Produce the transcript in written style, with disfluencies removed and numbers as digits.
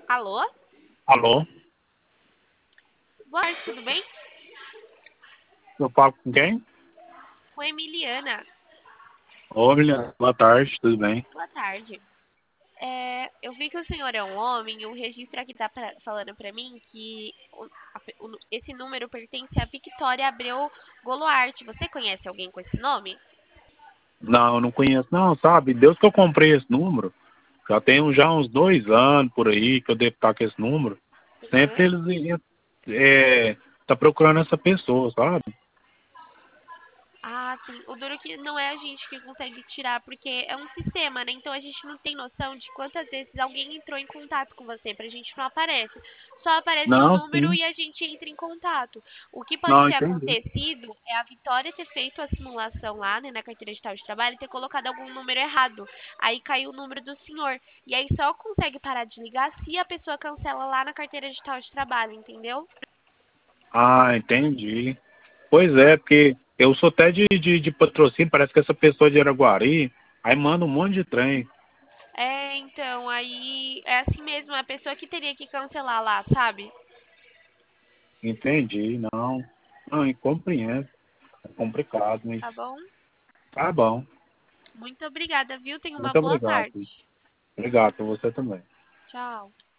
Alô? Alô? Boa tarde, tudo bem? Eu falo com quem? Com a Emiliana. Olha, boa tarde, tudo bem? Boa tarde. Eu vi que o senhor é um homem e o registro aqui tá falando pra mim que esse número pertence a Victoria Abreu Goloarte. Você conhece alguém com esse nome? Não, eu não conheço não, sabe? Deus que eu comprei esse número. Já tem já uns 2 anos por aí que eu devo estar com esse número. Uhum. Sempre eles tá procurando essa pessoa, sabe? Ah, sim. O duro que não é a gente que consegue tirar, porque é um sistema, né? Então a gente não tem noção de quantas vezes alguém entrou em contato com você. Pra gente não aparece. Só aparece o Não, número sim. e a gente entra em contato. O que pode Não, ter entendi. acontecido é a Vitória ter feito a simulação lá, né, na carteira digital de trabalho e ter colocado algum número errado. Aí caiu o número do senhor. E aí só consegue parar de ligar se a pessoa cancela lá na carteira digital de trabalho, entendeu? Ah, entendi. Pois é, porque eu sou até de patrocínio, parece que essa pessoa é de Araguari, aí manda um monte de trem. Então, aí é assim mesmo, é a pessoa que teria que cancelar lá, sabe? Entendi, não. Não, e compreendo. É complicado, mas Tá bom? tá bom. Muito obrigada, viu? Tenha uma Muito boa obrigado. tarde. Obrigado por você também. Tchau.